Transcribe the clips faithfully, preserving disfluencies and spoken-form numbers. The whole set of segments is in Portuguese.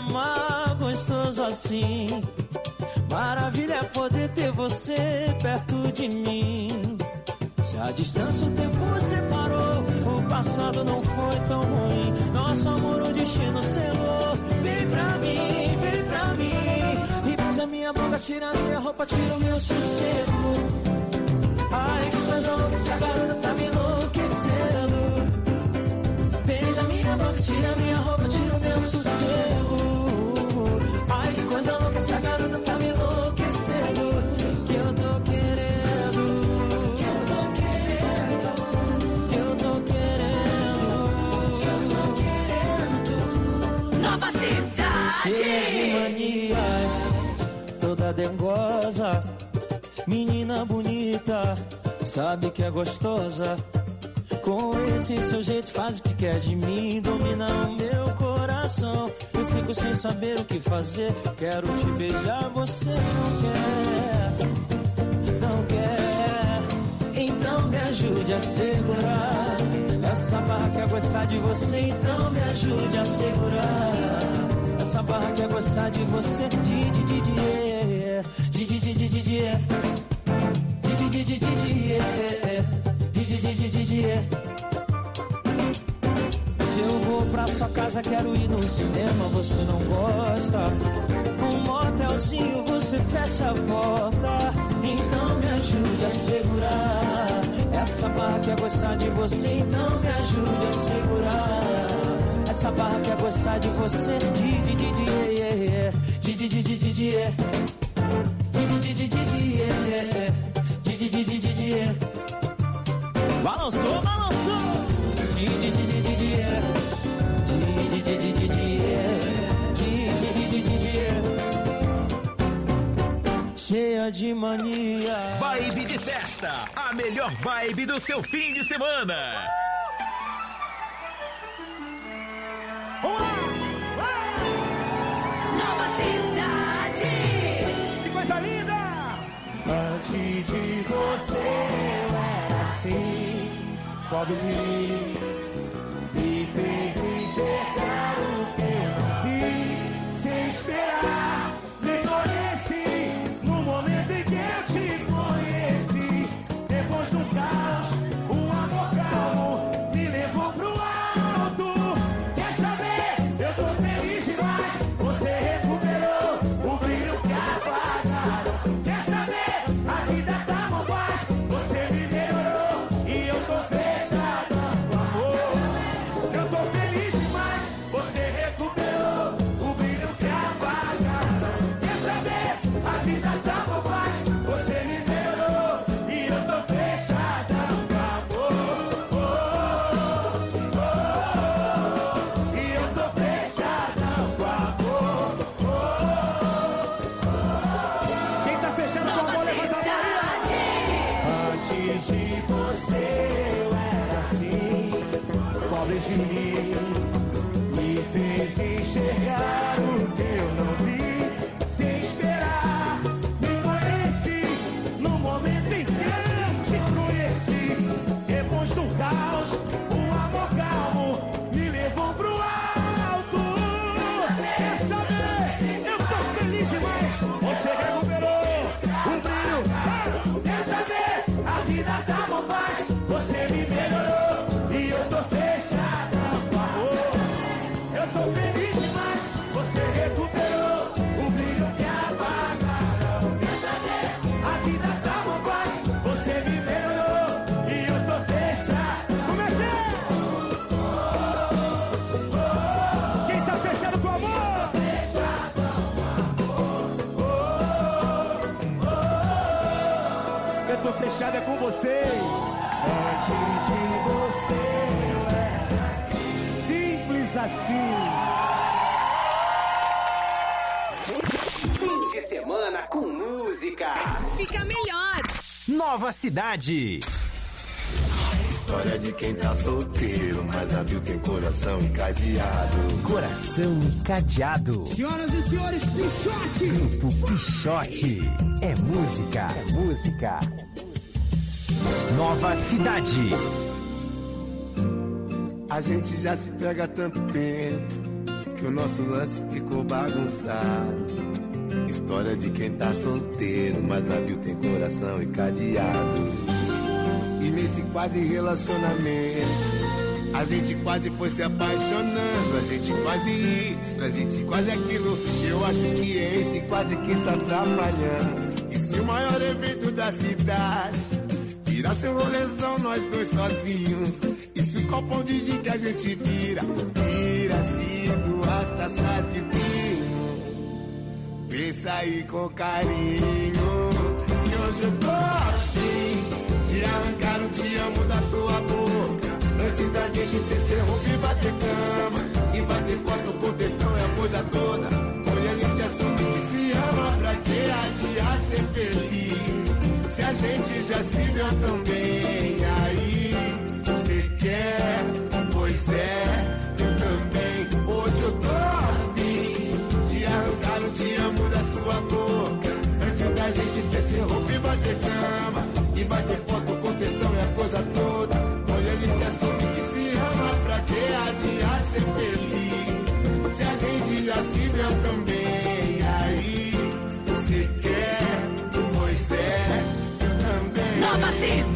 amar gostoso assim. Maravilha é poder ter você perto de mim. Se a distância o tempo separou, o passado não foi tão ruim. Nosso amor o destino selou. Vem pra mim, vem pra mim. E beija minha boca, tira minha roupa, tira o meu sossego. Ai, que coisa louca, essa garota tá me enlouquecendo. Beija minha boca, tira minha roupa, tira o meu sossego. Ai, que coisa louca, essa garota tá me enlouquecendo. Que eu tô querendo, que eu tô querendo, que eu tô querendo, que eu tô querendo. Nova Cidade, cheia de manias, toda dengosa, menina bonita, sabe que é gostosa. Com esse seu jeito faz o que quer de mim, domina o meu coração. Eu fico sem saber o que fazer, quero te beijar, você não quer, não quer. Então me ajude a segurar essa barra, quer gostar de você, então me ajude a segurar essa barra, quer gostar de você. Di, di, di, di, di, di, di, di, di, di, di, di, di, di, di. Se eu vou pra sua casa, quero ir no cinema, você não gosta. Um motelzinho, você fecha a porta. Então me ajude a segurar essa barra, quer gostar de você, então me ajude a segurar essa barra, quer gostar de você. Di, di, di, di, di, di, di, di, di, di, di, di, di, di, di, di. Balançou, balançou. Di, di, di, di, di, di, di, di, di, di, di, di, di, di. Cheia de mania. Vibe de festa, a melhor vibe do seu fim de semana. Nova Cidade. Que coisa linda! Antes de você eu era assim, pobre de mim, me fez enxergar o que eu não vi. Sem esperar, me conheci no momento em que eu te conheci. Depois do caos, um amor calmo me levou pro alto. Quer saber? Eu tô feliz demais. Você recuperou o brilho que apagaram. Quer saber? A vida tá bom paz. Você me melhorou e eu tô fechado com amor. Eu tô feliz demais. Você recuperou o brilho que apagaram. Quer saber? A vida tá bom paz. Você me melhorou e eu tô fechado com amor. Oh, oh, oh, e eu tô fechado com amor. Oh, oh. Quem tá fechando com amor, levanta a mão. Antes de você eu era assim, pobre de mim, me fez enxergar o que eu não vi. Sem esperar, me conheci no momento em que eu te conheci. Depois do caos, um amor calmo me levou pro alto. Quer saber? Eu tô feliz demais. Você recuperou o brilho. Ah, quer saber? A vida tá bom paz. Você me melhorou e eu tô fechado com amor. Eu tô feliz demais. Você recuperou o brilho que apagaram. Quer saber? A vida tá bom paz. Você me melhorou e eu tô fechado. Como é que é? Quem tá fechado com amor? Eu tô fechado é com vocês. Antes de você eu era assim. Simples assim. Fim de semana com música. Fica melhor. Nova Cidade. História de quem tá solteiro, mas abriu tem coração encadeado. Coração encadeado. Senhoras e senhores, Pichote. Grupo Pichote. É música, é música. Nova Cidade. A gente já se pega há tanto tempo que o nosso lance ficou bagunçado. História de quem tá solteiro, mas navio tem coração e cadeado. E nesse quase relacionamento a gente quase foi se apaixonando, a gente quase isso, a gente quase aquilo. Eu acho que é esse quase que está atrapalhando. E se o maior evento da cidade virasse um rolezão, nós dois sozinhos? E se os copos de gin que a gente vira, vira-se duas taças de vinho? Pensa aí com carinho, que hoje eu tô afim de arrancar um te amo da sua boca, antes da gente descer roupa e bater cama, e bater foto com textão é a coisa toda. Hoje a gente assume que se ama, pra que adiar ser feliz? Se a gente já se deu tão bem, aí cê quer? Pois é, eu também. Hoje eu tô afim de arrancar um te amo da sua boca, antes da gente descer roupa e bater cama, e bater foto com textão é a coisa toda. Hoje a gente assume que se ama, pra que adiar ser feliz? Se a gente já se deu tão bem, aí você quer? Pois é, eu também. Nova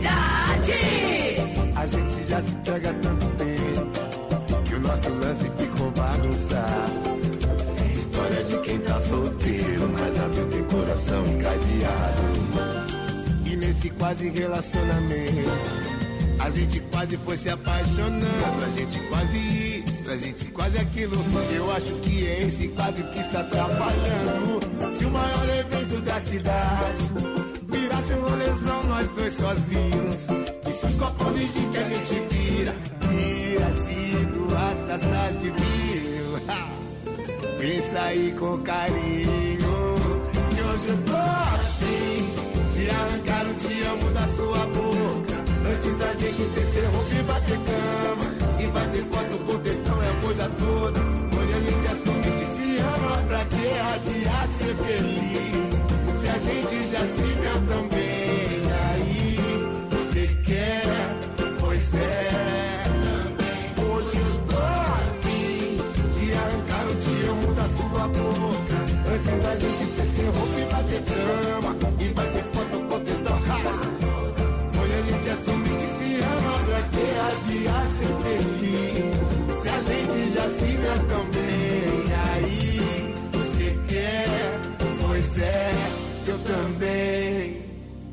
Cidade! A gente já se pega há tanto tempo que o nosso lance ficou bagunçado. História de quem tá solteiro, mas navio tem coração encadeado. E nesse quase relacionamento a gente quase foi se apaixonando, a gente quase isso, a gente quase aquilo. Eu acho que é esse quase que está atrapalhando. Se o maior evento da cidade virasse um rolezão, nós dois sozinhos, e se os copos de gin que a gente vira, vira-se duas taças de vinho. Pensa aí com carinho, que hoje eu tô afim de arrancar um te amo da sua boca, antes da gente descer roupa e bater cama, e bater foto com textão é a coisa toda. Hoje a gente assume que se ama, pra que adiar ser feliz? Se a gente já se deu tão bem, aí você quer? Pois é, hoje eu tô afim de arrancar um te amo da sua boca, antes da gente descer roupa e bater cama, e bater foto com textão. Hoje a gente assume que se ama, pra que adiar ser feliz? Se a gente já se deu tão bem, aí você quer? Pois é, eu também.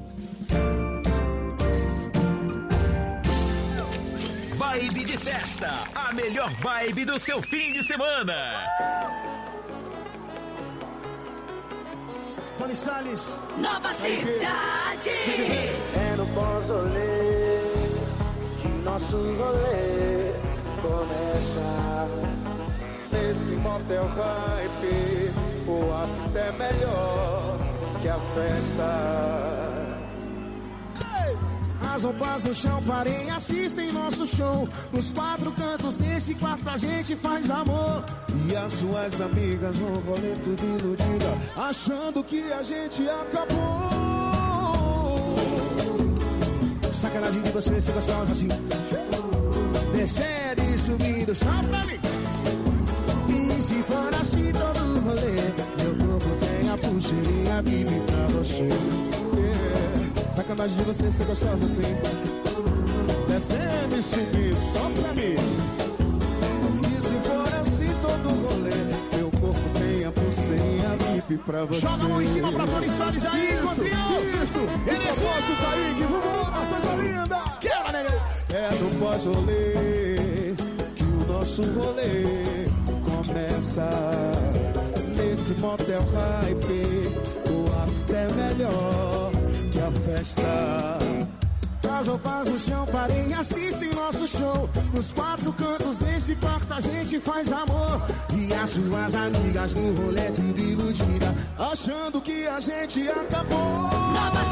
Vibe de festa, a melhor vibe do seu fim de semana. Tony Salles. Nova Cidade! É no pós-rolê que nosso rolê começa. Nesse motel hype, o after é melhor que a festa. As roupas no chão, parem, assistem nosso show. Nos quatro cantos desse quarto a gente faz amor. E as suas amigas no rolê tudo iludida, achando que a gente acabou. Sacanagem de você ser gostosa assim, descendo e subindo só pra mim. E se for assim todo rolê, meu corpo tem a pulseirinha bibi pra você. Yeah. Sacanagem de você ser gostosa assim, descendo e subindo só pra mim. E se for assim todo rolê, meu corpo tem a pulseirinha bibi pra você. Joga a mão em cima pra Tony Salles aí, Contrião. Isso, ele é posso, Kaique, vamos lá, coisa linda. Quebra, nega. É no pós-rolê que o nosso rolê começa. Nesse motel hype, o after é melhor que a festa. As roupas no chão, parem, assistem nosso show. Nos quatro cantos desse quarto a gente faz amor. E as suas amigas no rolê tudo iludida, achando que a gente acabou. Nova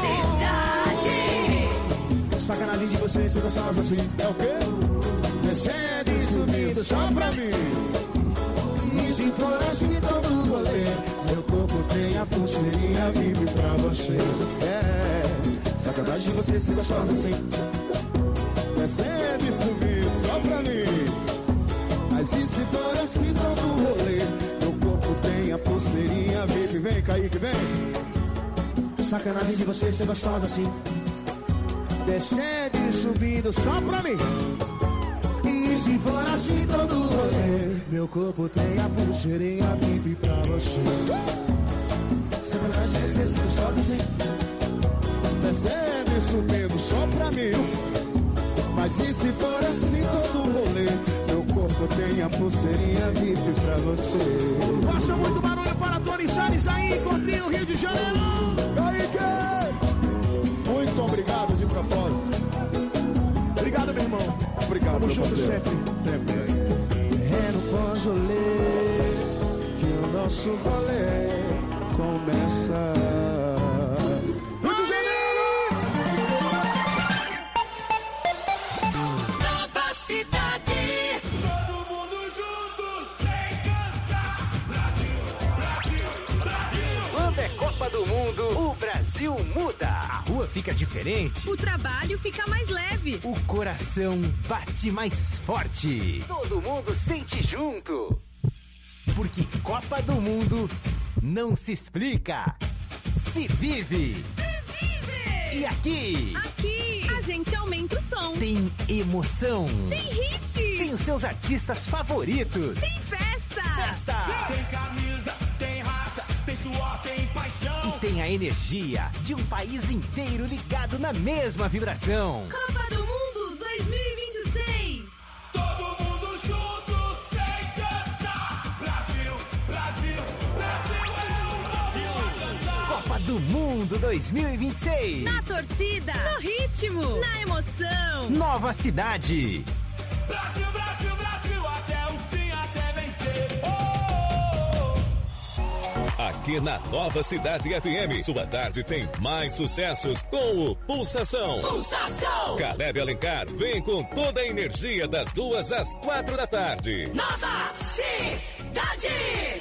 Cidade! Sacanagem de você ser gostosa assim, é o quê? Descendo e subindo só pra mim. E se for assim todo rolê, meu corpo tem a pulseirinha vive pra você. É, sacanagem de você ser gostosa assim, descendo e subindo só pra mim. Mas Mas e se for assim todo rolê? Meu corpo tem a pulseirinha V I P. Vem, Kaique, vem. Sacanagem de você ser gostosa assim. Descendo e subindo só pra mim. E se for assim todo rolê? Meu corpo tem a pulseirinha V I P pra você. Sacanagem de você ser gostosa assim. Descendo e subindo só pra mim. Mas e se for assim todo rolê? Meu corpo tem a pulseirinha V I P pra você. Faça muito barulho para Tony Salles aí, encontrinho Rio de Janeiro. Kaique! Muito obrigado de propósito. Obrigado, meu irmão. Obrigado, Tamo meu junto parceiro. sempre. Sempre. É no Pozolê que o nosso rolê começa. Rio de Janeiro! Nova cidade. Todo mundo junto, sem cansar. Brasil, Brasil, Brasil. Quando é Copa do Mundo, o Brasil muda. A rua fica diferente, O trabalho fica mais leve. o coração bate mais forte. Todo mundo sente junto. Porque Copa do Mundo não se explica, se vive. E aqui Aqui, a gente aumenta o som. tem emoção, Tem hit. tem os seus artistas favoritos. Tem festa. Festa! Tem camisa, tem raça, tem suor, tem paixão. E tem a energia de um país inteiro ligado na mesma vibração. Copa do Mundo dois mil e vinte e seis. Todo mundo junto, sem cansar. Brasil, Brasil, Brasil é o Brasil a cantar. Copa do Mundo dois mil e vinte e seis. Na torcida, no ritmo, na emoção. Nova cidade. Brasil, Brasil, Brasil, até o fim, até vencer. Oh, oh, oh. Aqui na Nova Cidade F M, sua tarde tem mais sucessos com o Pulsação. Pulsação. Caleb Alencar vem com toda a energia das duas às quatro da tarde. Nova cidade.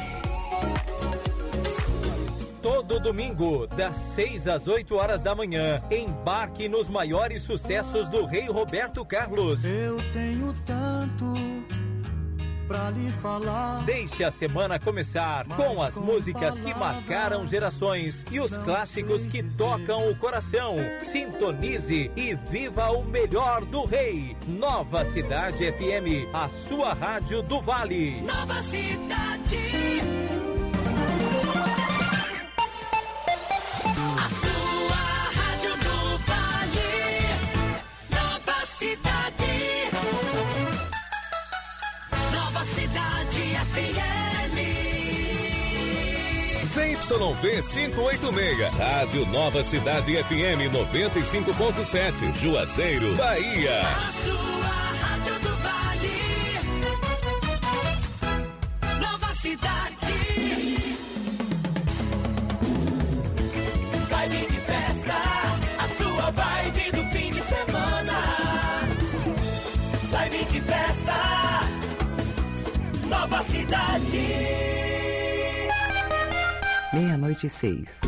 Todo domingo, das seis às oito horas da manhã, embarque nos maiores sucessos do rei Roberto Carlos. Eu tenho tanto pra lhe falar. Deixe a semana começar com as músicas que marcaram gerações e os clássicos que tocam o coração. Sintonize e viva o melhor do rei. Nova Cidade F M, a sua rádio do Vale. Nova cidade. A sua rádio do Vale. Nova cidade. Nova cidade F M. Z Y V quinhentos e oitenta e seis, Rádio Nova Cidade F M noventa e cinco ponto sete, Juazeiro, Bahia. A sua rádio do Vale. Nova cidade. Vibe de festa, a sua vibe do fim de semana. Vibe de festa, Nova cidade. Meia-noite e seis.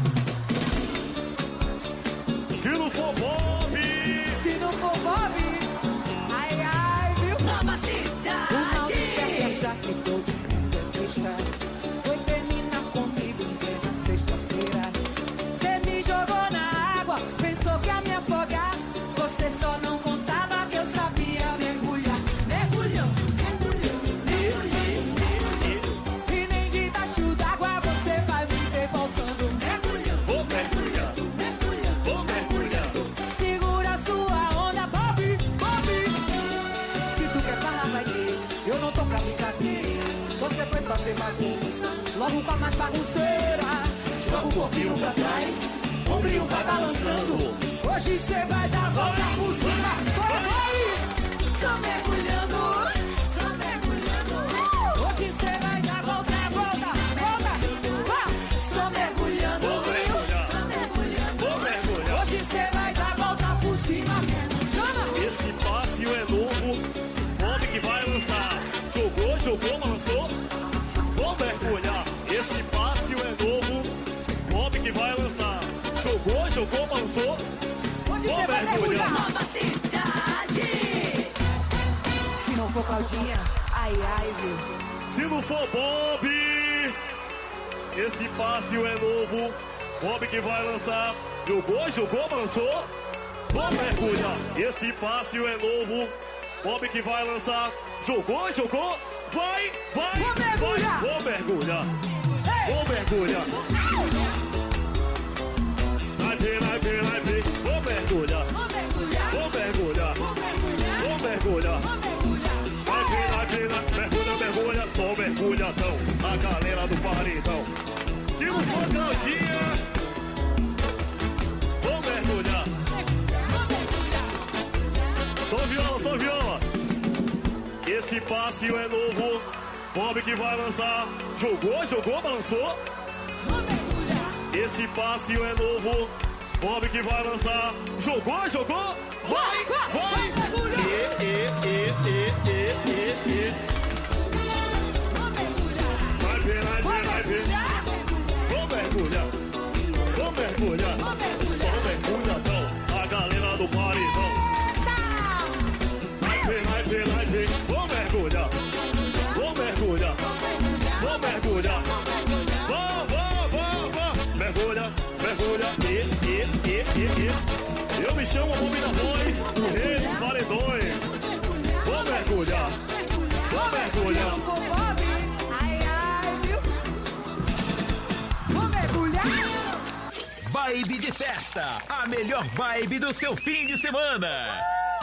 Que não for Bob. Se não for Bob, ai, ai, viu? Nova O cidade. mal desperta que todo mundo é besta. Foi terminar comigo em plena sexta-feira. Você me jogou na água, pensou que ia me afogar. Você só não contava que eu sabia mergulhar. Mergulhando, mergulhando, mergulhando. E nem debaixo d'água você vai me ver voltando. Mergulhando, Vou mergulhando, mergulhando. vou mergulhando. Segura a sua onda, Bob, Bob. Se tu quer falar, vai ter. Eu não tô pra brincadeira. Você foi fazer bagunça, logo com a mais bagunceira. Joga o corpinho pra trás, o ombrinho vai balançando. Hoje cê vai dar volta por cima. Vai, vai. Só mergulhando, só mergulhando. Hoje cê vai dar volta, volta, volta. Vá, só mergulhando, só mergulhando. Vou mergulhar. Hoje cê vai dar volta por cima. Chama. Esse passe é novo, homem que vai lançar. Jogou, jogou, lançou. Vou mergulhar. Esse passe é novo, homem que vai lançar. Jogou, jogou, lançou. Hoje Vou cê vai mergulhar. mergulhar. Nova cidade. Se não for Claudinha, Ai, ai, viu? Se não for Bob, esse passe é novo. Bob que vai lançar. Jogou, jogou, lançou. Vou mergulhar. Esse passe é novo. Bob que vai lançar. Jogou, jogou. Vai, vai, vou mergulhar. Vai. Vou mergulhar. Hey. Vou mergulhar. Vai ver, vai ver, vai ver. Vou mergulhar. Vou mergulhar. Vou mergulhar. Vou mergulhar. Vai ver, vai ver, mergulha, mergulha. Só mergulhadão. A galera do paredão. E o Fogaldinha. Vou mergulhar. Só viola, só viola. Esse passe é novo. Bob que vai lançar. Jogou, jogou, balançou. Esse passe é novo. Bob que vai lançar. Jogou, jogou. Vai, vai, vai. E, e, e, e, e, e, e. Vai ver, vai ver, vai ver. Vou mergulhar. Vou mergulhar. Só mergulhadão. A galera do paredão. Vai ver, vai ver, vai ver. Vou mergulhar. Vou mergulhar. Vou mergulhar. Vá, vá, vá, vá. Mergulha, mergulha. E, e, e, e, e. Eu me chamo Bob da Voz, o rei dos paredões. Vou mergulhar. Vou mergulhar. Ai, ai, viu? Vou mergulhar. Vibe de festa, a melhor vibe do seu fim de semana.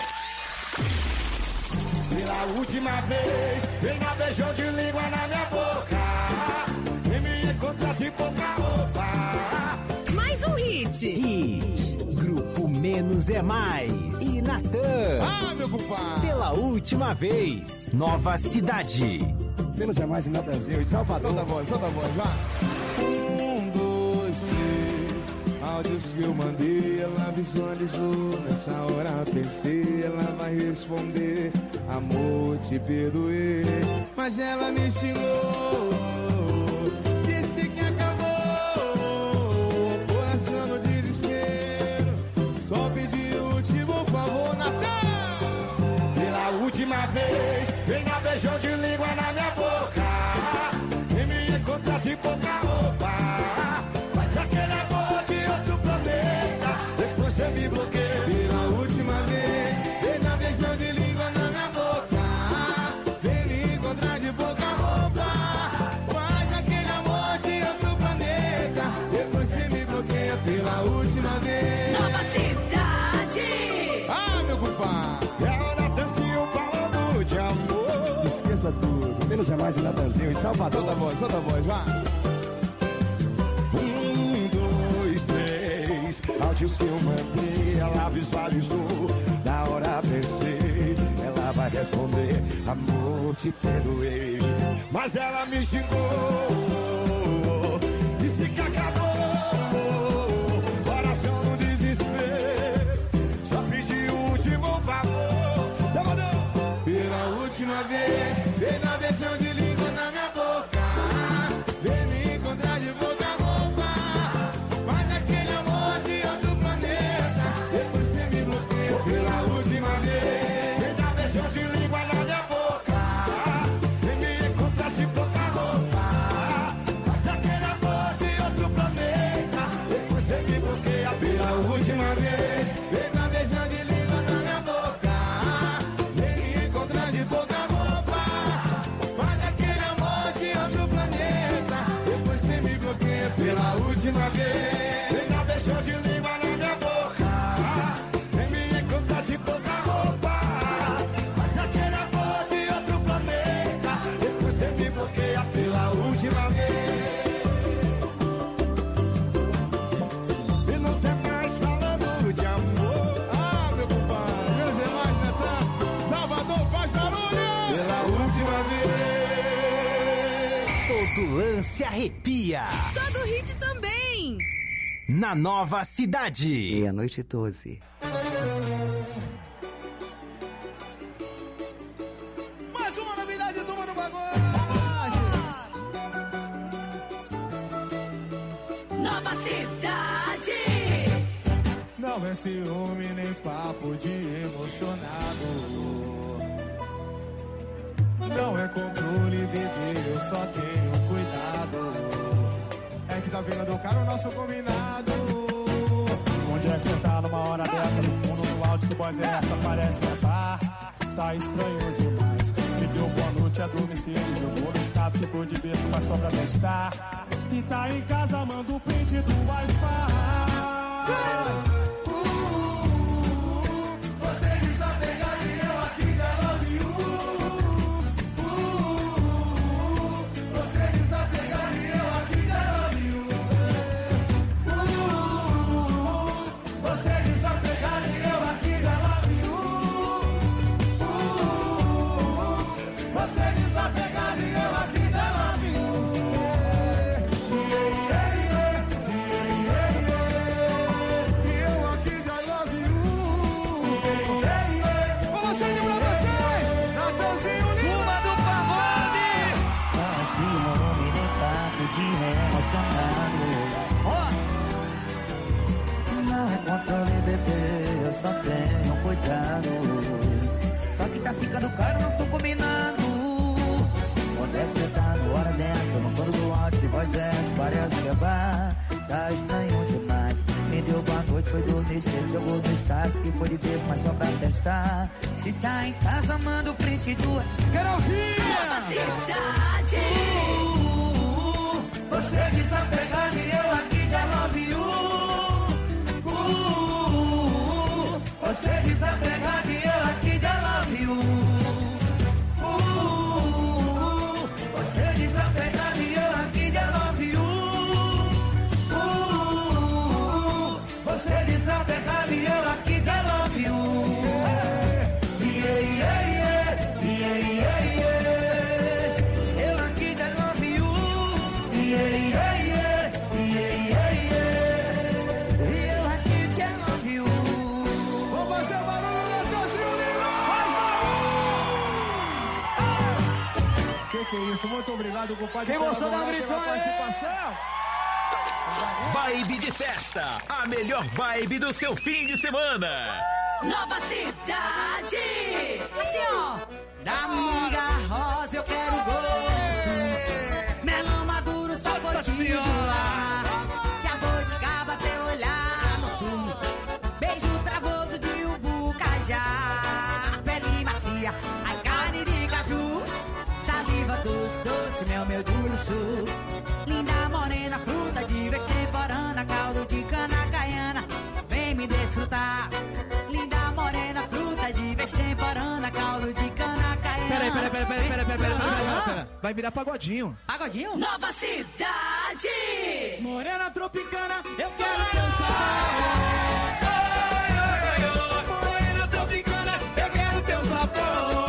Pela última vez, vem na beijão de língua na minha boca. Vem me encontrar de pouca roupa. Mais um hit. Hit. Grupo Menos é Mais. E Natan. Ah, meu compadre. Pela última vez, Nova Cidade. Menos é Mais e Natan Brasil. E Salvador. Solta a voz, solta a voz, vá. Um, dois, três. Áudios que eu mandei, ela visualizou. Nessa hora pensei, ela vai responder. Amor, te perdoei, mas ela me xingou. Disse que acabou, coração no desespero. Só pedi o último favor, Natan. Pela última vez, vem na beijão de língua na minha boca. Vem me encontrar de pouca roupa. Mas aquele amor de outro planeta, depois você me bloqueia. Pela última vez, vem na beijão de língua na minha boca. Vem me encontrar de pouca roupa. Faz aquele amor de outro planeta, depois você me bloqueia pela última vez. Nova Cidade. Ah, meu compadre. É o Natanzinho falando de amor. Esqueça tudo, menos é mais o Natanzinho e Salvador. Solta a voz, solta a voz, vá. Um, dois, três. Áudios que eu mandei, ela visualizou. Na hora pensei, ela vai responder. Amor, te perdoei, mas ela me xingou. Disse que acabou, coração no desespero. Só pedi o último favor. Salvador. Pela última vez, vem na beijão de língua na minha boca. Vem me encontrar de boca roupa. Faz aquele amor de outro planeta, depois você me bloqueia pela última vez. Vem na beijão de língua na minha boca. Vem me encontrar de pouca roupa. Faz aquele amor de outro planeta, depois você me bloqueia pela última vez. Vem na beijão de língua na minha boca. Vem me encontrar de pouca roupa. Faz aquele amor de outro planeta, depois você me bloqueia pela última vez. Vem na beijão de língua na minha boca. Vem me encontrar de pouca roupa. Faz aquele amor de outro planeta, depois você me bloqueia pela última vez. E não sei mais falando de amor. Ah, meu compadre, meus é mais, Natan. Salvador faz barulho. Pela última vez. Todo lance arrepia. Todo hit também. Na Nova Cidade. Meia-noite e doze. Mais uma novidade, turma do bagulho. Nova Cidade. Não é ciúme nem papo de emocionado. Não é controle, bebê, eu só tenho cuidado. É que tá vendo, cara, o nosso combinado. Onde é que você tá numa hora dessa? No fundo, no áudio, que voz é essa? Parece que tá, tá estranho demais. Me deu boa noite, adormeci, ele jogou no estado, ficou de berço, mas só pra testar. Se tá em casa, manda o print do Wi-Fi. Não é controle, bebê, eu só tenho cuidado. Só que tá ficando caro, não sou combinado. Onde é que você tá na hora dessa? No fundo do áudio, que voz é essa? Parece que é bar, tá estranho demais. Me deu boa noite, foi dormir cedo, jogou no status, que foi de beijo, mas só pra testar. Se tá em casa, manda o print do... Quero ouvir! Nova cidade! Você desapegado e eu aqui de I love you. Uh, uh, uh, você desapegado e eu aqui de I love you. Uh, uh, uh, você desapegado e eu aqui de I love you. Uh, uh, uh, você desapegado e eu aqui de I love you. Yeah, yeah, yeah, yeah, yeah, yeah. Eu aqui de I love you. Yeah, yeah, yeah, yeah, yeah, yeah. E eu aqui te love you. Vamos fazer barulho nas Brasil Unidos! Que que é isso? Muito obrigado, compadre. Quem gostou da gritão aí? Participação. Vibe de festa, a melhor vibe do seu fim de semana. Nova cidade! Assim, ó. Da manga rosa eu quero gosto. Melão maduro, sapotinho lá. Jabuticaba até olhar noturno. Beijo travoso de ubu, cajá. Pele macia, ai carne de caju. Saliva doce, doce, mel, meu urso. Linda morena, fruta de vez temporana. Caldo de cana caiana, vem me desfrutar. Linda morena, fruta de vez temporana. Caldo de cana caiana. Peraí, peraí, peraí, peraí, peraí, peraí, peraí, peraí. Vai virar pagodinho. Pagodinho? Nova cidade! Morena tropicana, eu quero dançar. Morena tropicana, eu quero teu sabor.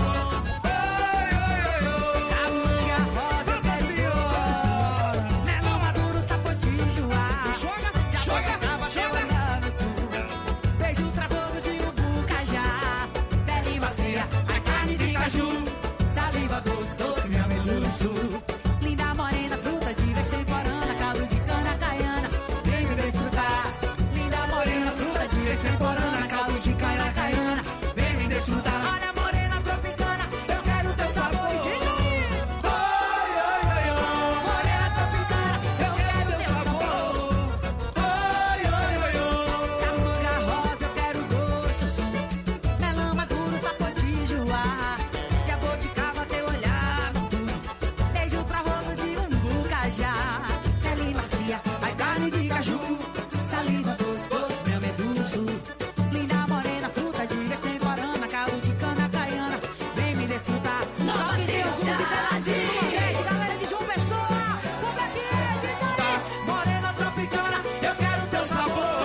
Camanga rosa, eu quero teu sabor. Melão maduro, sapotinho, joá. Joga, joga, joga. Beijo travoso de ubu, cajá. Pele macia, a carne de caju. Saliva doce, doce, meu meduço. Linda morena, fruta de vez temporana. Caldo de cana caiana, vem me desfrutar. Linda morena, fruta de vez temporana. Caldo de cana caiana, vem me desfrutar. Olha morena tropicana, eu quero teu sabor. Diz aí. Ai, ai, ai, ai. Morena tropicana, eu quero teu sabor. Ai, ai, ai, ai. Camanga rosa, eu quero gosto, som. Melão maduro, sapotinho, joá. Jabuticaba até olhar noturno. Beijo travoso de umbu, cajá. Pele macia, ai carne de caju. Saliva doce, doce, meu meduço. Linda morena, fruta de vez temporana. Caldo de cana caiana, vem me desfrutar. Nova cidade! Galera de João Pessoa, como é que é? Diz aí. Morena tropicana, eu quero teu sabor.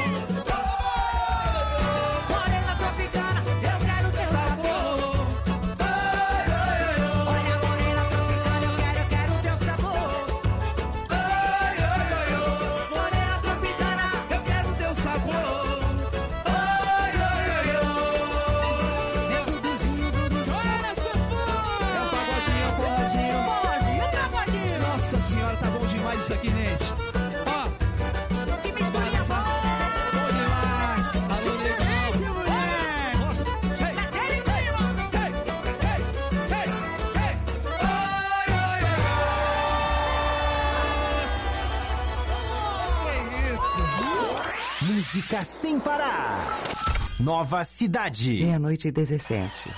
Morena tropicana, eu quero teu sabor. Olha, morena tropicana, eu quero, eu quero teu sabor. Morena tropicana, eu quero teu sabor. Meu Duduzinho, Dudu, joga sanfona. É um pagodinho, é um forrozinho. Forrozinho, pagodinho. Nossa senhora, tá bom demais isso aqui, gente. Ó, Que misturinha boa. bom demais. Alô, legal. Nossa, hey, Naquele clima. hey, hey, hey, hey. Música sem parar. Nova Cidade. Meia-noite e dezessete.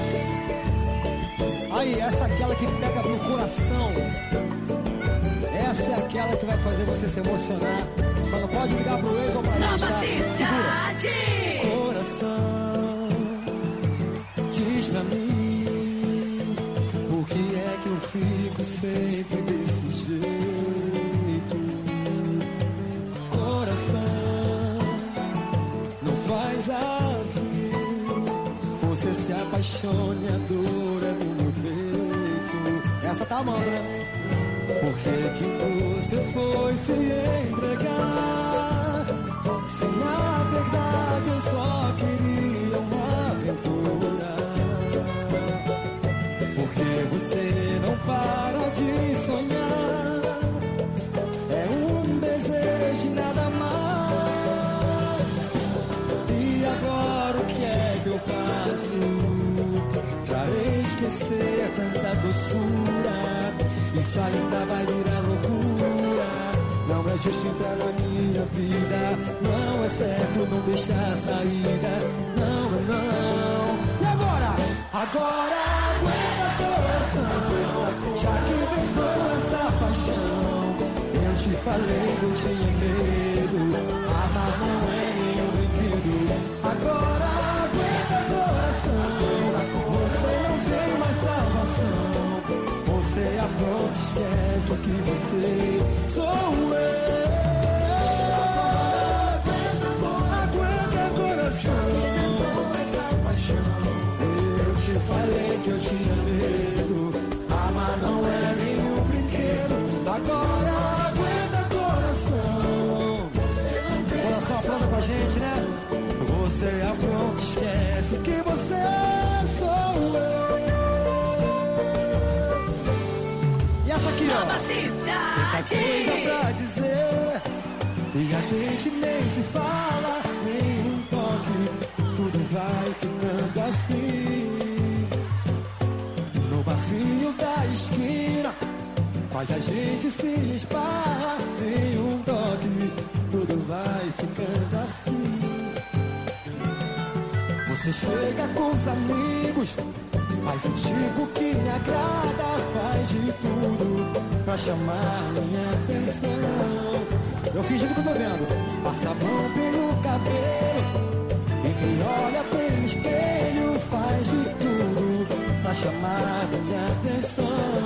Aí, essa é aquela que pega no coração. Essa é aquela que vai fazer você se emocionar. Só não pode ligar pro ex ou pra ex. Nova tá? Cidade. Segura. Coração, diz pra mim, por que é que eu fico sempre desse jeito? Coração, não faz assim. Você se apaixone, a dor é do meu peito. Essa tá amando, né? Por que que você foi se entregar? Se na verdade eu só queria uma aventura. Porque você não para de sonhar. É um desejo e nada mais. E agora o que é que eu faço pra esquecer tanta doçura? Isso ainda vai virar loucura. Não é justo entrar na minha vida. Não é certo não deixar saída. Não é não. E agora? Agora aguenta coração. Já que venceu essa paixão. Eu te falei que eu tinha medo. Amar não é nenhum brinquedo. Agora aguenta coração. Você não tem mais salvação. Você apronta, esquece que você sou eu. Aguenta coração. Eu te falei que eu tinha medo. Amar não é nenhum brinquedo. Agora aguenta coração. Coração apronta pra gente, né? Você apronta, esquece que você sou eu. E essa aqui, Nova ó. Cidade. Tem coisa pra dizer e a gente nem se fala, nem um toque. Tudo vai ficando assim. No barzinho da esquina faz a gente se esbarra, nem um toque. Tudo vai ficando assim. Você chega com os amigos, faz o tipo que me agrada, faz de tudo pra chamar minha atenção. Eu fingindo que eu tô vendo. Passa a mão pelo cabelo e me olha pelo espelho, faz de tudo pra chamar minha atenção.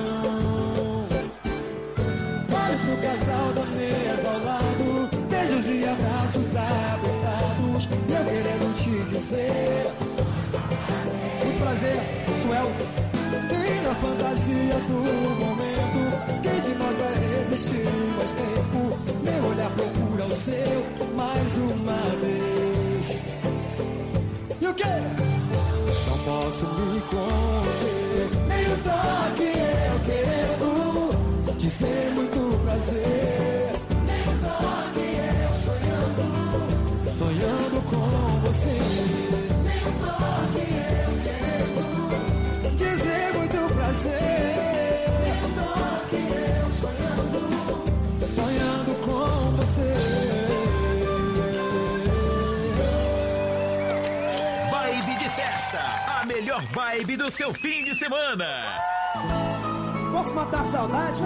Olho pro casal da mesa ao lado, beijos e abraços apertados, eu querendo te dizer muito prazer, Suel. E na fantasia do momento, quem de nós vai resistir mais tempo? Meu olhar procura o seu mais uma vez. E o quê? Não posso me conter, nem o toque eu querendo dizer muito prazer. Nem o toque eu sonhando, sonhando com você. Nem o toque eu querendo dizer muito prazer. Nem o toque eu sonhando, sonhando com você. Vibe de festa, a melhor vibe do seu fim de semana. Posso matar a saudade?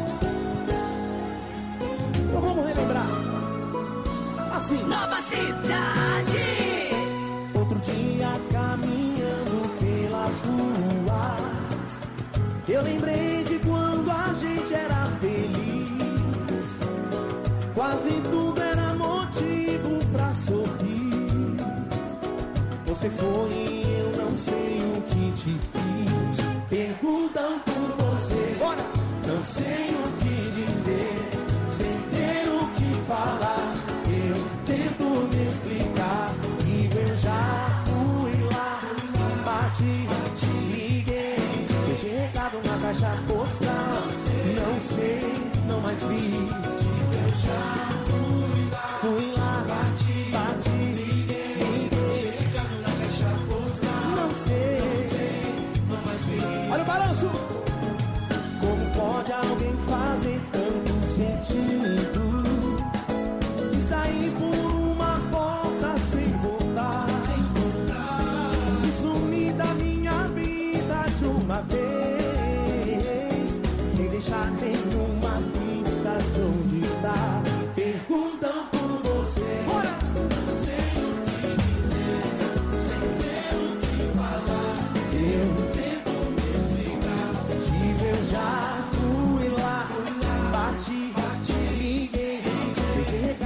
Então vamos relembrar. Assim. Nova Cidade. Outro dia caminhando pelas ruas, eu lembrei de quando a gente era feliz. Quase tudo era motivo pra sorrir. Você foi e eu não sei o que te fiz. Perguntam por você, bora! Não sei o que dizer, sem ter o que falar. Eu tento me explicar e eu já fui lá. Bati, liguei, deixei recado na caixa postal. Não sei, não mais vi. Eu já fui lá, fui lá, bati, bati, liguei, deixei recado na caixa postal.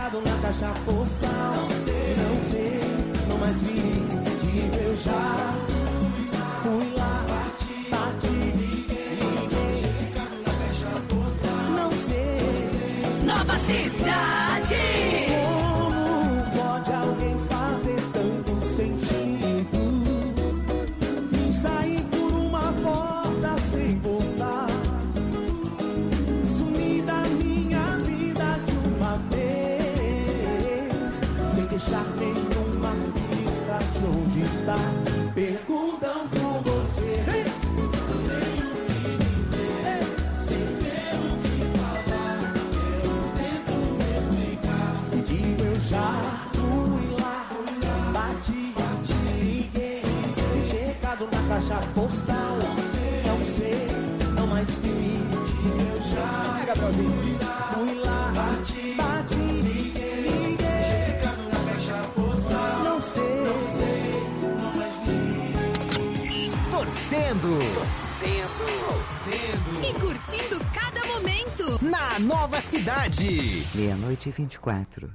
checado na caixa postal. Não sei, não sei, não mais vi. Digo, eu já fui lá, bati, bati, liguei, checado na caixa postal. Não sei, Nova Cidade. Como pode alguém fazer tanto sentido? Sair por uma porta sem voltar, sumir da minha vida de uma vez, sem deixar nenhuma pista de onde está. Perguntam por você, sem o que dizer, sem ter o que falar. Eu tento me explicar. E digo, eu já fui lá, bati, bati, liguei, checado na caixa postal. Não sei, não sei, não mais vi. Eu já fui lá, bati, bati, liguei, checado na caixa postal. Não sei, não sei, não mais vi. Torcendo, Torcendo, torcendo. E curtindo cada momento. na Nova Cidade. Meia-noite e vinte e quatro.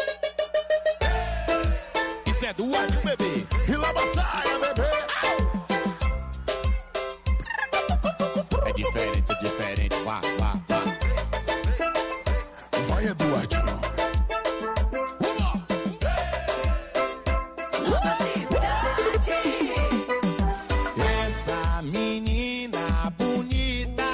Isso é do Ar, bebê. E lá saia, bebê. É diferente, é diferente. Vá, vá, vá. Vai, Eduardinho. Nova Cidade. Essa menina bonita,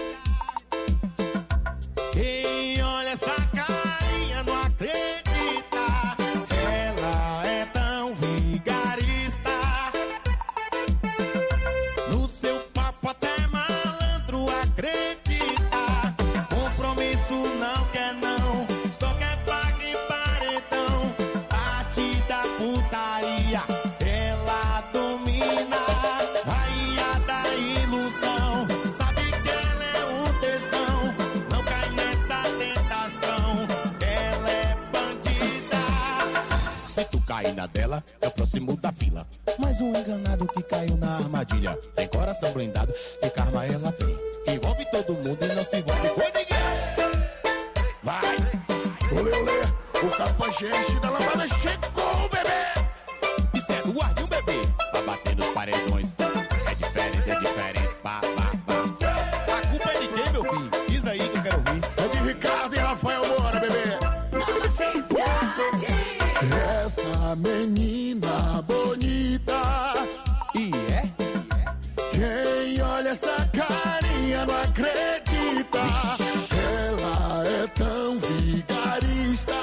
quem olha essa carinha não acredita. Ela é tão vigarista, no seu papo até malandro acredita. Compromisso não quer não, só quer paga e paredão. Arte da putaria, ela domina. Rainha da ilusão, sabe que ela é um tesão. Não cai nessa tentação, ela é bandida. Se tu cair na dela, é o próximo da fila. Mais um enganado que caiu na armadilha. Tem coração blindado, que karma ela tem. Envolve todo mundo e não se envolve com ninguém. Vai! Olê, olê, o cafajeste da lambada chegou, bebê! Isso é do ar de um bebê. Pra bater nos paredões. É diferente, é diferente. Ba, ba, ba. A culpa é de quem, meu filho? Diz aí que eu quero ouvir. É de Ricardo e Rafael Moura, bebê. Nova Cidade. Essa menina bonita. E é? Quem olha essa carinha não acredita. Ela é tão vigarista,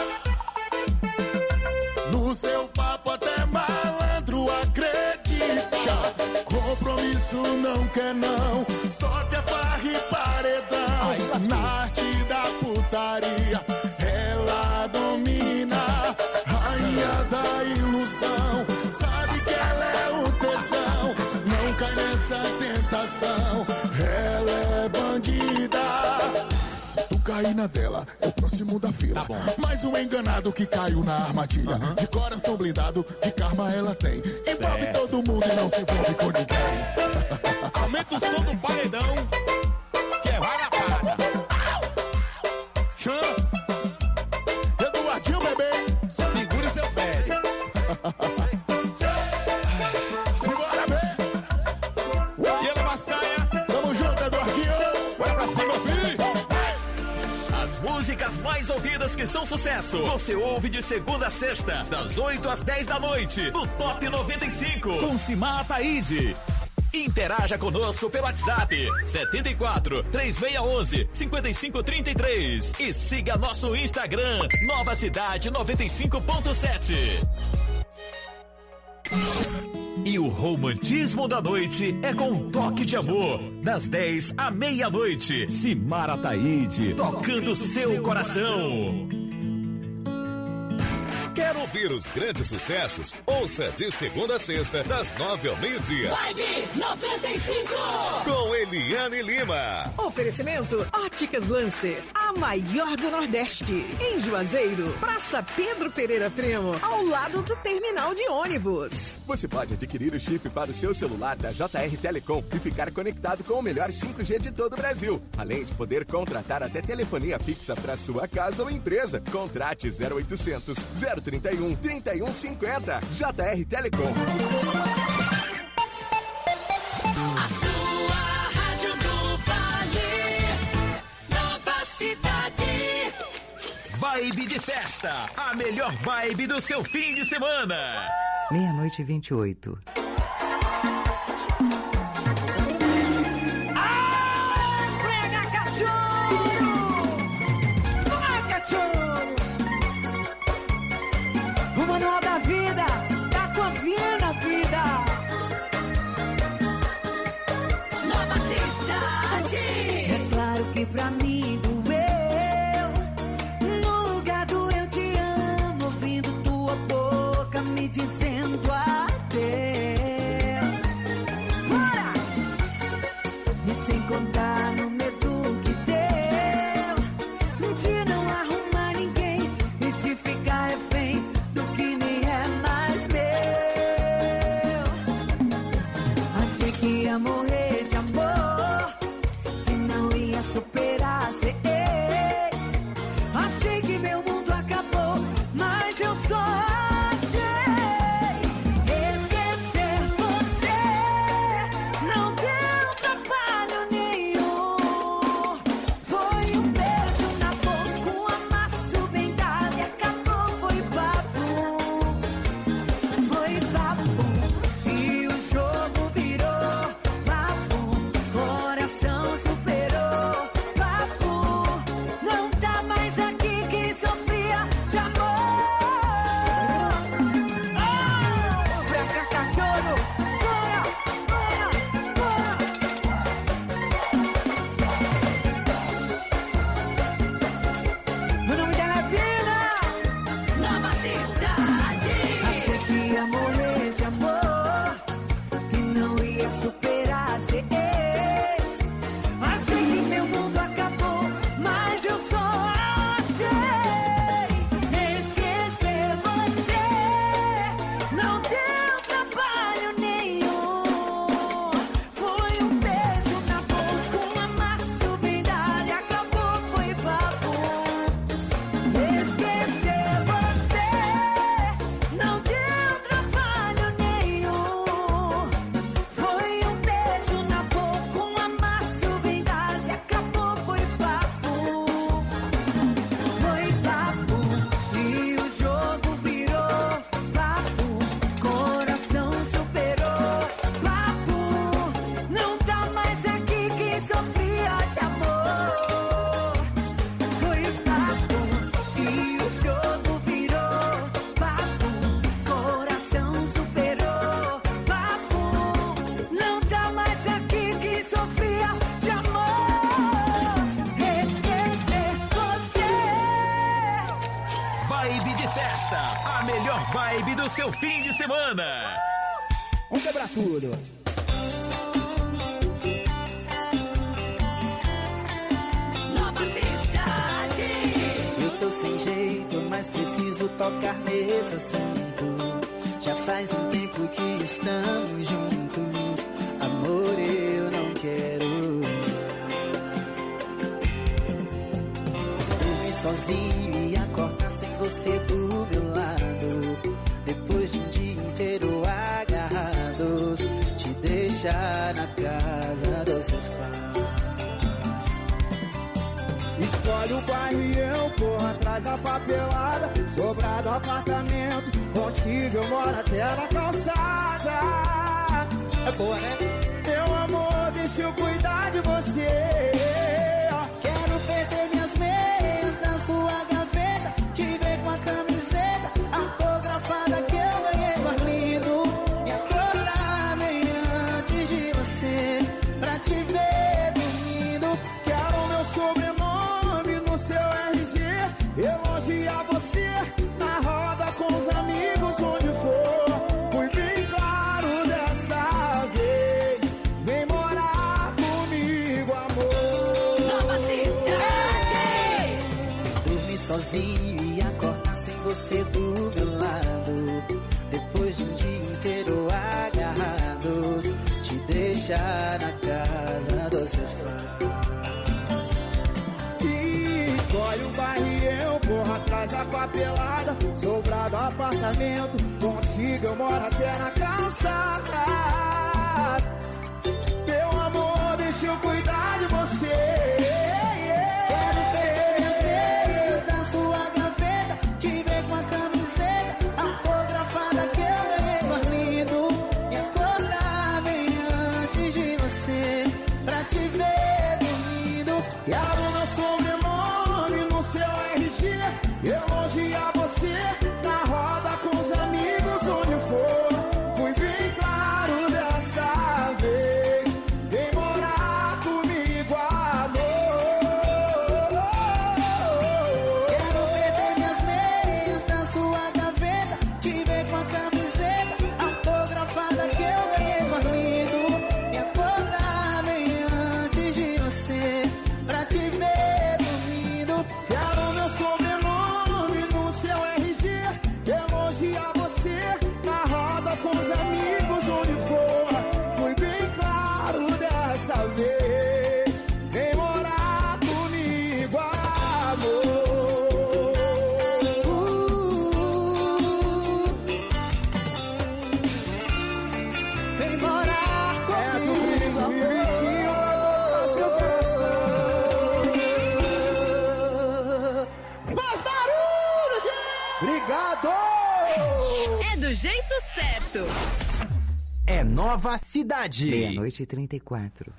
no seu papo até malandro acredita. Compromisso não quer não, só quer farra e paredão. Na arte da putaria, ela domina. Rainha da ilusão, sabe que ela é um tesão. Não cai nessa tentação, ela é bandida. Se tu cair na dela, é o próximo da fila. Tá, mais um enganado que caiu na armadilha. Uhum. De coração blindado, de karma ela tem. Envolve certo. Todo mundo e não se envolve com ninguém. Aumenta o som do paredão, que é vai na parada. Chama Eduardinho, bebê. Segure seu pé. Simbora, bebê. E ela vassaia. Tamo junto, Eduardinho. Vai pra cima, filho. As músicas mais ouvidas que são sucesso, você ouve de segunda a sexta, das oito às dez da noite, no Top noventa e cinco, com Simar Ataíde. Interaja conosco pelo WhatsApp setenta e quatro, três seis um um, cinco cinco três três e siga nosso Instagram Nova Cidade noventa e cinco ponto sete. E o romantismo da noite é com um toque de amor, das dez à meia-noite. Simar Ataíde, tocando seu coração. Quer ouvir os grandes sucessos? Ouça de segunda a sexta, das nove ao meio-dia. Vibe noventa e cinco. Com Eliane Lima. Oferecimento Óticas Lancer, a maior do Nordeste. Em Juazeiro, Praça Pedro Pereira Primo, ao lado do terminal de ônibus. Você pode adquirir o chip para o seu celular da J R Telecom e ficar conectado com o melhor cinco G de todo o Brasil. Além de poder contratar até telefonia fixa para sua casa ou empresa. Contrate zero oitocentos, zero trinta e um, trinta e um cinquenta. J R Telecom. A sua rádio do Vale, Nova Cidade. Vibe de festa, a melhor vibe do seu fim de semana. Meia-noite e vinte e oito. O manual da vida tá combina a vida. Nova Cidade. É claro que pra mim doeu. No lugar do eu te amo, ouvindo tua boca me dizendo adeus. Bora! E sem contar no medo que deu de não arrumar ninguém e de ficar refém do que nem é mais meu. Achei que ia morrer de amor, que não ia superar ser ex. Achei que meu mundo acabou, mas eu só achei esquecer você. Não deu trabalho nenhum. Foi um beijo na boca, um amasso bem dado e acabou. Foi papo, foi papo. E o jogo virou papo. Coração superou papo. Não tá mais aqui quem sofria de amor. Oh, pra cá, cachorro. Bora, bora, bora. O nome dela é Vina. Nova Cidade. Achei que ia morrer de amor, que não ia superar ser ex. Achei que meu mundo acabou, mas eu só achei esquecer você. Não deu trabalho nenhum. Foi um beijo na boca, um amasso bem dado e acabou. Foi papo. Esquecer você não deu trabalho nenhum. Foi um beijo na boca, um amasso bem dado e acabou. Foi papo, foi papo. E o jogo virou papo. Coração superou papo. Não tá mais aqui quem sofria de amor. Foi papo. E o jogo virou papo. Coração superou papo. Não tá mais aqui quem sofria de amor. Esquecer você. Vibe de festa, a melhor vibe do seu fim de semana. Vamos quebrar tudo. Nova Cidade. Eu tô sem jeito, mas preciso tocar nesse assunto. Já faz um tempo que estamos juntos. Amor, eu não quero mais dormir sozinho e acordar sem você do meu lado. Depois de um dia inteiro agarrados, te deixar na casa dos seus pais. Escolhe o bairro e eu corro atrás da papelada. Sobrado apartamento, contigo eu moro até na calçada. É boa, né? Meu amor, deixa eu cuidar de você. Quero perder minhas meias na sua gaveta, te ver com a camiseta autografada que eu ganhei no Arlindo. Me acordar bem antes de você, pra te ver dormindo. Quero meu sobrenome no seu R G, elogiar você na roda com sozinho e acordar sem você do meu lado. Depois de um dia inteiro agarrados, te deixar na casa dos seus pais. E escolhe o bairro e eu corro atrás da papelada. Sobrado apartamento, contigo eu moro até na calçada. Meu amor, deixa eu cuidar de você. Quero perder minhas meias da sua gaveta, te ver com a camiseta autografada que eu ganhei no Arlindo, e acordar bem antes de você pra te ver dormindo. Quero meu sobrenome no seu R G, elogiar você na roda com os amigos onde for. Fui bem claro dessa vez, vem morar comigo, amor. Quero perder minhas meias da sua gaveta, te ver com a camiseta autografada que eu ganhei no Arlindo, e acordar bem antes de você pra te ver dormindo. Quero meu sobrenome no seu R G, elogiar você na roda com os amigos onde for. Fui bem claro dessa vez, vem morar comigo, amor. Vem morar comigo, amor. Seu coração. Mais barulho, gente! Obrigado! É do jeito certo. É Nova Cidade. Meia-noite e trinta e quatro.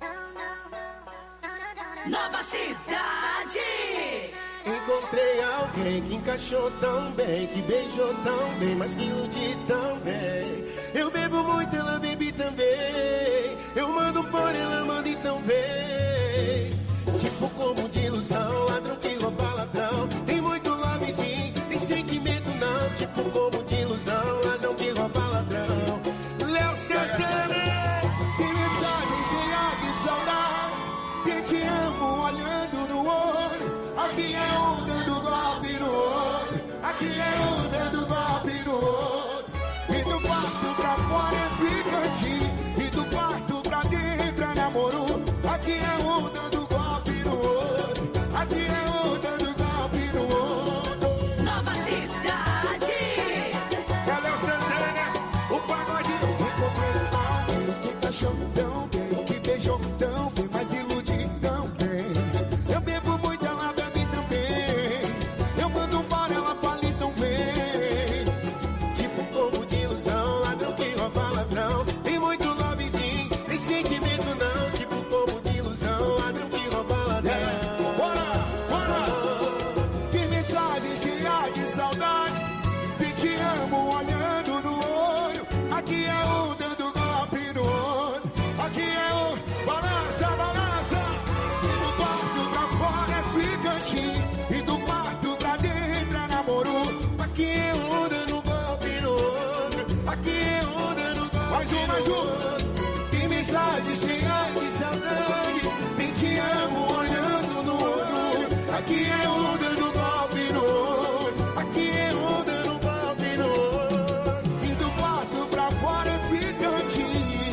Nova Cidade. Encontrei alguém que encaixou tão bem, que beijou tão bem, mas que ilude tão bem. Eu bebo muito, ela bebe também. Eu mando por ela, manda então vem. Tipo como de ilusão, ladrão que rouba ladrão. Tem muito lovezinho, tem sentimento não. Tipo como de ilusão, ladrão que rouba ladrão. Léo Santana, tem mensagem cheia de saudade. Que te amo olhando no olho. Aqui é onda do golpe no outro. Aqui é onda do golpe no outro. E do quarto pra fora é ficante, e do quarto pra dentro é namoro. Aqui é onda do golpe no outro. Aqui é onda do golpe no outro. Nova Cidade. É Léo Santana, o pagode do Rico. Que encaixou tão bem, que beijou tão bem, mas ilude tão bem. Eu bebo muito, ela bebe também. Eu mando embora, ela fala então vem. Tipo um povo de ilusão, ladrão que rouba ladrão. Tem muito lovezinho, tem sentimento não. Tipo um povo de ilusão, ladrão que rouba ladrão. Bora, bora! Que mensagem cheia de saudade. Que te amo olhando no olho. Aqui é onda do golpe no outro. Aqui é o balança, balança. E do quarto pra fora é ficante, e do quarto pra dentro é namoro. Aqui é onda no golpe no outro. Aqui é onda no golpe. Mais um, mais um. Tem mensagem cheia de saudade. Tem te amo olhando no olho. Aqui é onda no golpe no outro. Aqui é onda no golpe no outro. E do quarto pra fora é ficante,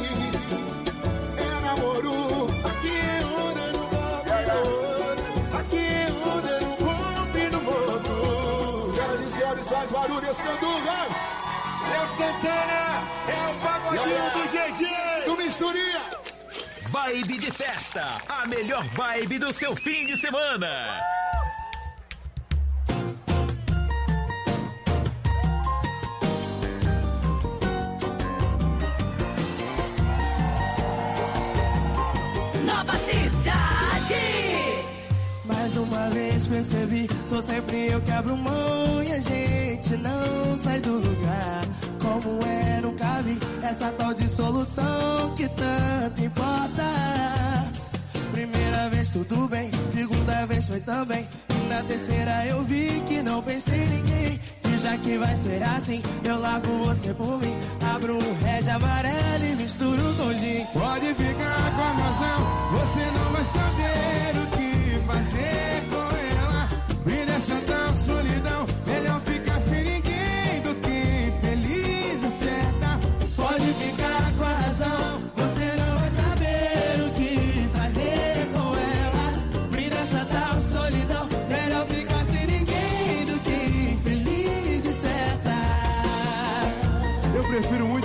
é namoro. Aqui é onda no golpe no outro. Aqui é onda no golpe no outro. Senhoras e senhores, faz barulho esse Candugas. Léo Santana, é o pagodinho do G G, do Misturia. Vibe de festa, a melhor vibe do seu fim de semana. Nova Cidade. Mais uma vez percebi, sou sempre eu que abro mão e a gente não sai do lugar. Como é, nunca vi essa tal de solução que tanto importa. Primeira vez tudo bem, segunda vez foi também, e na terceira eu vi que não pensei em ninguém. E já que vai ser assim, eu largo você por mim. Abro um red amarelo e misturo com gin. Pode ficar com a razão, você não vai saber o que fazer com ela. Me dessa tão sonhada.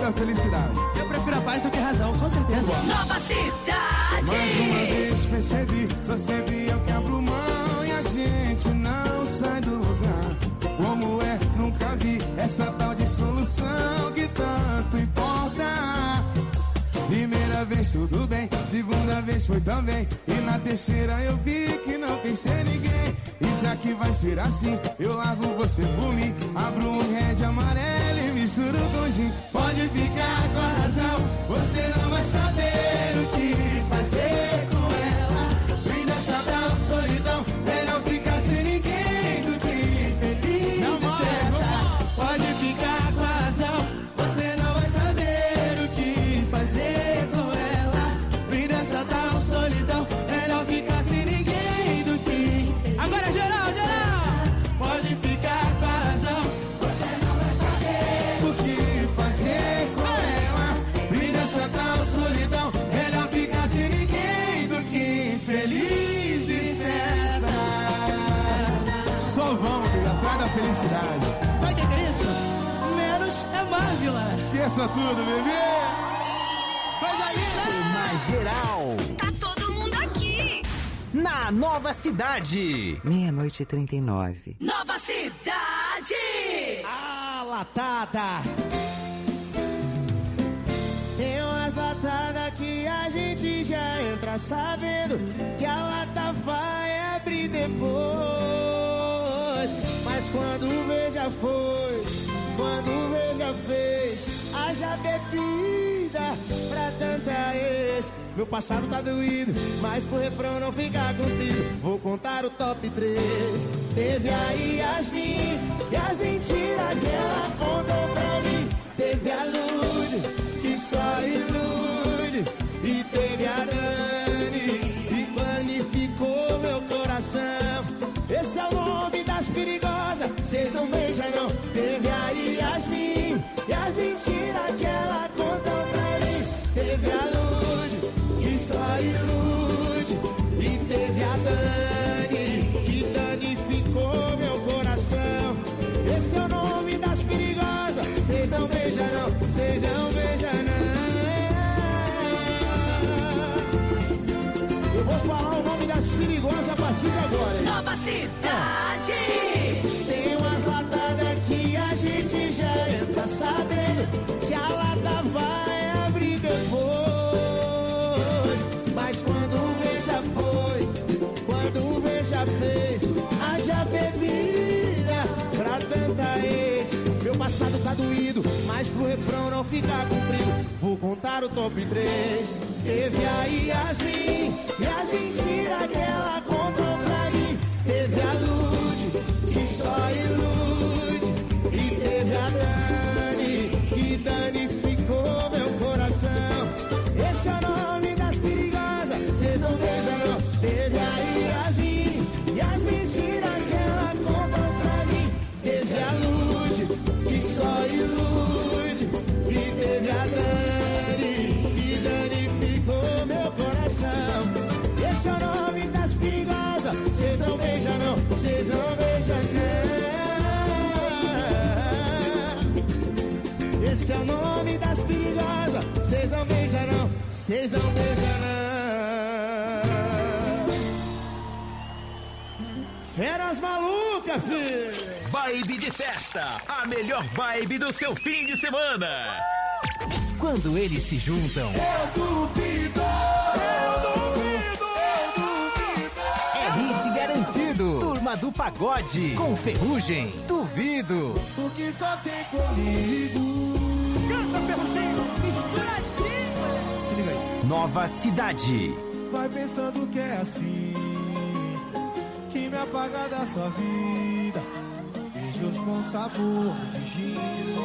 da felicidade. Eu prefiro a paz do que razão, com certeza. Nova Cidade. Mais uma vez percebi, só sempre eu quebro mão e a gente não sai do lugar. Como é, nunca vi essa tal de solução que tanto importa. Primeira vez tudo bem, segunda vez foi também, e na terceira eu vi que não pensei em ninguém. E já que vai ser assim, eu largo você por mim, abro um red amarelo e misturo com gin. Pode ficar com a razão, você não vai saber o que fazer com ela. Brinda essa tal solidão, melhor ficar sem ninguém do que feliz e certa. Pode ficar com a razão, você não vai saber o que fazer com ela. Brinda essa tal solidão, melhor ficar sem ninguém do que. Agora geral, geral. Pode ficar com a razão, você não vai saber o que fazer com ela. Brinda essa tal solidão, melhor ficar sem ninguém do que feliz e certa. Só vamos, amiga, atrás da felicidade. Sabe o que é isso? Menos é mais, Vila. Esqueça tudo, bebê. Coisa linda. Na geral. Tá todo mundo aqui. Na Nova Cidade. Meia-noite e trinta e nove. Nova Cidade. Ah, latada. Tem umas latadas que a gente já entra sabendo que a lata vai abrir depois. Mas quando vê já foi, quando vê já fez, haja bebida pra tanta ex. Meu passado tá doído, mas pro refrão não ficar contigo, vou contar o top três. Teve a Yasmin, e as mentiras que ela contou pra mim. Teve a Luz, que só ilude, e teve a Dani, e planificou meu coração. Esse é o nome das perigosas, cês não beijam não. Teve a Yasmin, e as mentiras que ela contou pra mim. Teve a Luz, que só ilude, e teve a Dani, que danificou meu coração. Esse é o nome das perigosas, cês não beijam não, cês não beijam não. Eu vou falar o nome das perigosas a partir de agora, hein? Nova Cidade. Tem umas latadas que a gente já entra sabendo que a lata vai abrir depois. Mas quando vê já foi, quando vê já fez, haja bebida pra tanta ex. Meu passado tá doído, mas pro refrão não ficar comprido, vou contar o top três. Teve a Yasmin, e as mentiras que ela contou pra mim. Teve a Luz, que só ilude, e teve a Dani, que danificou meu coração. Esse é o nome das perigosas, cês não beijam não. Teve a Yasmin, e as mentiras que ela contou pra mim. Teve a Luz, que só ilude, e teve a Dani, que danificou meu coração. Esse é o nome das perigosas, cês não beijam não, cês não beijam não. Esse é o nome das perigosas, cês não beijam não, cês não beijam não. Feras malucas, filho. Vibe de festa, a melhor vibe do seu fim de semana. Quando eles se juntam, Eu duvido, eu duvido, eu duvido. é hit garantido. Turma do Pagode, com Ferrugem. Duvido. O que só tem comigo. Canta, Ferrugem, misturadinho. Se liga aí. Nova Cidade. Vai pensando que é assim, que me apaga da sua vida. Beijos com sabor de gin,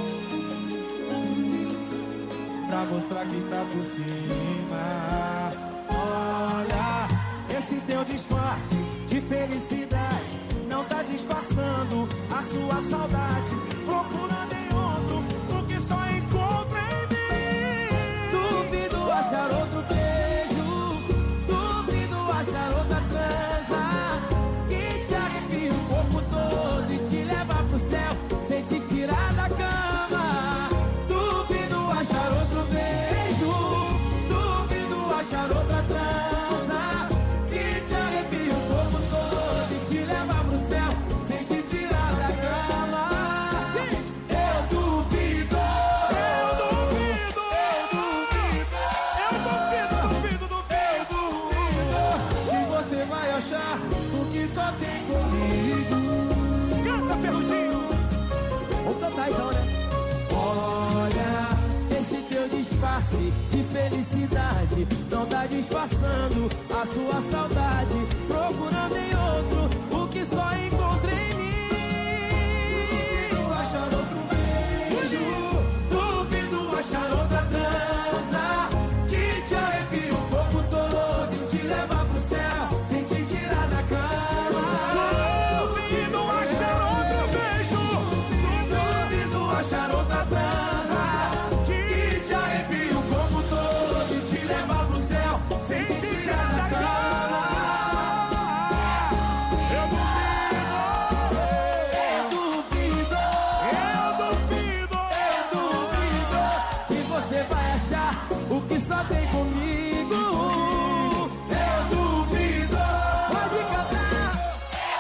pra mostrar que tá por cima. Olha, esse teu disfarce de felicidade não tá disfarçando a sua saudade. Procurando em outro o que só encontra em mim. Duvido achar outro beijo, duvido achar outra transa que te arrepia o corpo todo e te leva pro céu sem te tirar da cama. Duvido achar achar outra trança que te arrepia o corpo todo e te leva pro céu sem te tirar da cama. Eu duvido, eu duvido, eu duvido, eu duvido, duvido, duvido que você vai achar o que só tem comigo. Canta, Ferruginho! Vamos cantar então, né? Olha, esse teu disfarce de felicidade não tá disfarçando a sua saudade, procurando em outro o que só encontrei em mim. Duvido achar outro beijo, duvido achar outra trança que te arrepia o corpo todo e te leva pro céu sem te tirar da cama. Duvido achar outro beijo, duvido achar outra trança que te arrepia o corpo todo e te leva pro céu sem te tirar da cama. Eu duvido, eu duvido, eu duvido, eu duvido que você vai achar o que só tem comigo. Eu duvido, pode cantar.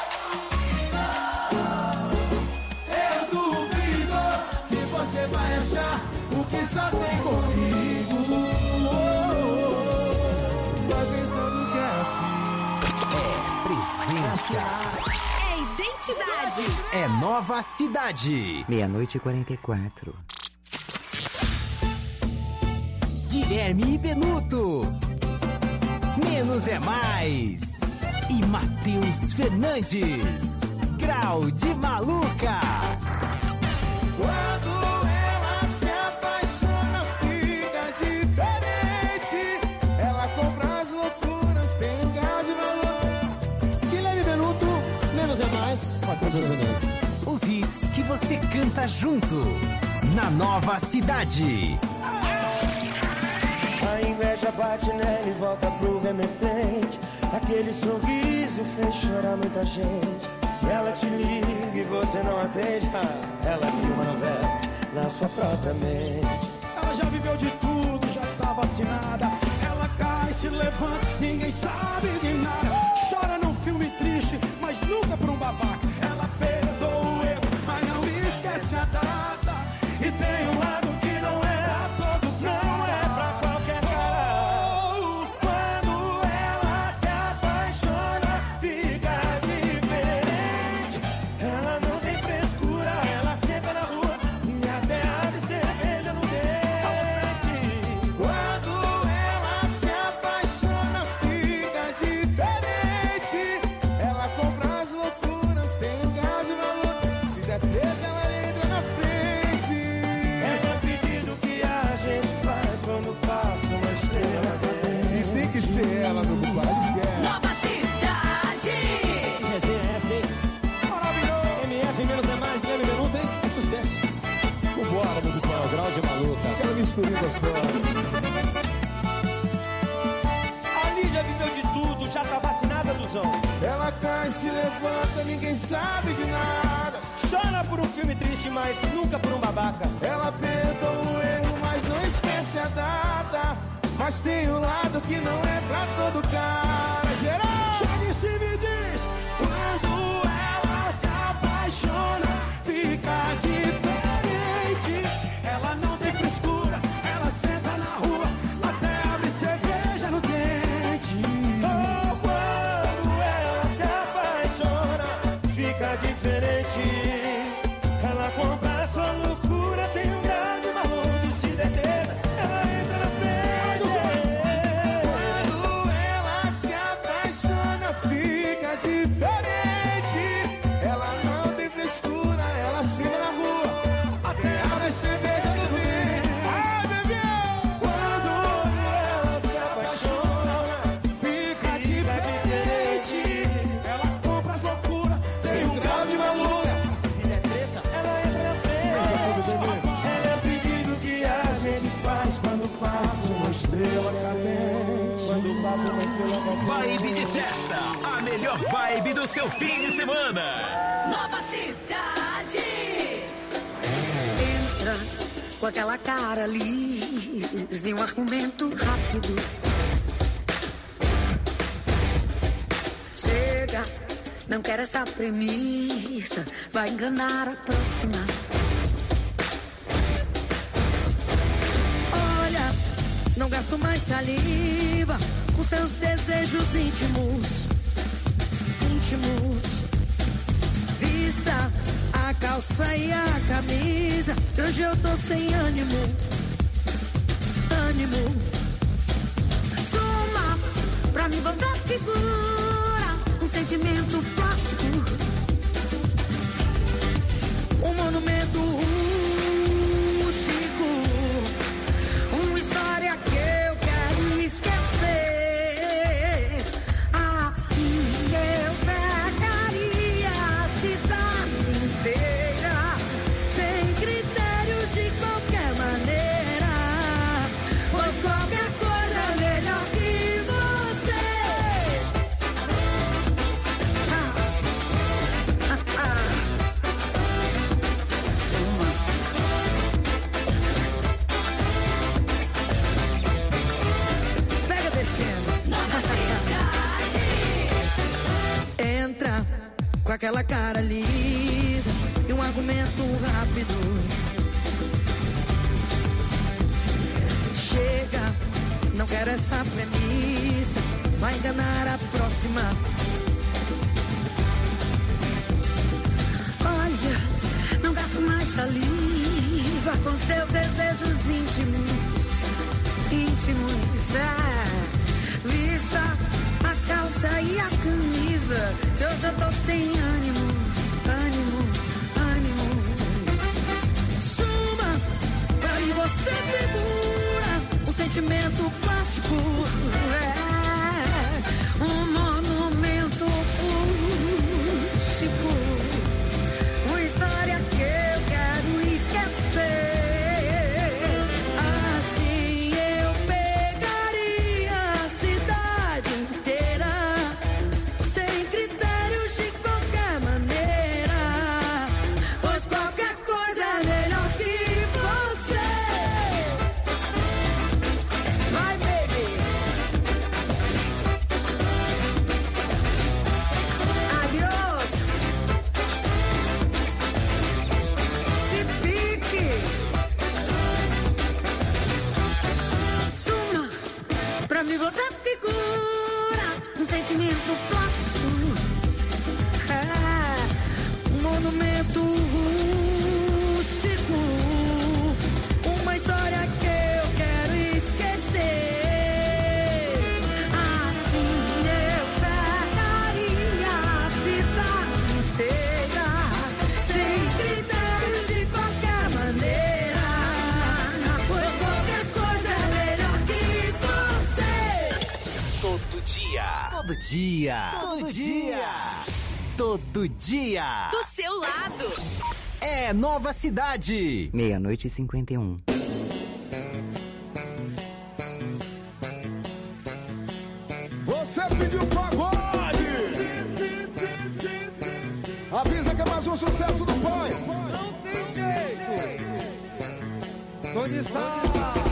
Eu duvido que você vai achar o que só tem comigo. Tá pensando que é assim? É presença. É identidade. É Nova Cidade. Meia-noite e quarenta e quatro. Guilherme e Benuto. Menos é mais. E Matheus Fernandes. Grau de Maluca. Quando ela se apaixona, fica diferente. Ela compra as loucuras, tem um grau de valor. Guilherme Benuto, menos é mais. Matheus Fernandes. Os hits que você canta junto. Na Nova Cidade. A inveja bate nela e volta pro remetente. Aquele sorriso fez chorar muita gente. Se ela te liga e você não atende, ela cria uma novela na sua própria mente. Ela já viveu de tudo, já tá vacinada. Ela cai, se levanta, ninguém sabe de nada. Chora num filme triste, mas nunca pra um babaca. Ela perdoa o erro, mas não esquece a data. E tem um lado que não é a todo, não é pra qualquer cara. Quando ela se apaixona, fica diferente. Ela não tem frescura, ela senta na rua e até abre cerveja no dente. Quando ela se apaixona, fica diferente. Ela compra as loucuras, tem um grau de valor. Se der treta, ela entra na frente. É o pedido que a gente faz quando passa uma estrela cadente. E tem que ser ela no Dubai, esquece. Nova Cidade. G Z S, maravilhoso. M F menos é mais, Guilherme Benuto, hein? É sucesso. Vambora, meu Dubai, o grau de maluca. Aquela misturinha gostosa. A Lídia viveu de tudo, já tá vacinada, Luzão. Ela cai, se levanta, ninguém sabe de nada. Chora por um filme triste, mas nunca por um babaca. Ela perdoa o erro, mas não esquece a data. Mas tem um lado que não é pra todo cara. Geral! Chega e se me diz, quando ela se apaixona, fica diferente. Ela não tem frescura, ela senta na rua, até abre cerveja no dente. Oh, quando ela se apaixona, fica diferente. Ela compra a sua loucura, tem um grau de valor. E se deter, ela entra na frente. Quando ela se apaixona, fica diferente. Ela não tem frescura, ela senta na rua, até abre cerveja no dente. Ah, bebê! Quando ela se apaixona, fica diferente. Ela compra as loucuras, tem um grau de valor. Se der treta, ela entra na frente. Ela é o pedido que a gente faz quando passa uma estrela cadente. Quando passa uma estrela cadente. Vibe de festa, a melhor vibe do seu fim de semana. Nova Cidade. Entra com aquela cara lisa e um argumento rápido. Chega, não quero essa premissa, vai enganar a próxima. Olha, não gasto mais saliva com seus desejos íntimos, íntimos. Vista a calça e a camisa, que hoje eu tô sem ânimo, ânimo. Suma, pra mim você figura um sentimento plástico, um monumento rústico, uma história que eu quero esquecer. Assim eu pegaria a cidade inteira, sem critérios de qualquer maneira, pois qualquer coisa é melhor que você. Ah, ah, ah. Suma. Pega descendo. Entra com aquela cara lisa e um argumento rápido. Chega, não quero essa premissa, vai enganar a próxima. Olha, não gasto mais saliva com seus desejos íntimos, íntimos. É. Vista a calça e a camisa, que eu já tô sem ânimo, ânimo, ânimo. Suma, pra mim você figura um sentimento plástico, é um monumento rústico, uma história que eu quero esquecer. Assim eu pegaria a cidade inteira, sem critérios de qualquer maneira, pois qualquer coisa é melhor que você. Vai, baby. Adiós. Se pique. Suma, pra mim você figura um sentimento plástico, é um monumento rústico, uma história que eu quero esquecer. Assim eu pegaria a cidade inteira, sem critérios de qualquer maneira, pois qualquer coisa é melhor que você. Todo dia. Todo dia. Todo dia. Todo dia. Do seu lado. É Nova Cidade. Meia-noite e cinquenta e um. Você pediu pagode. Avisa que é mais um sucesso do pai. Não tem jeito. Condição.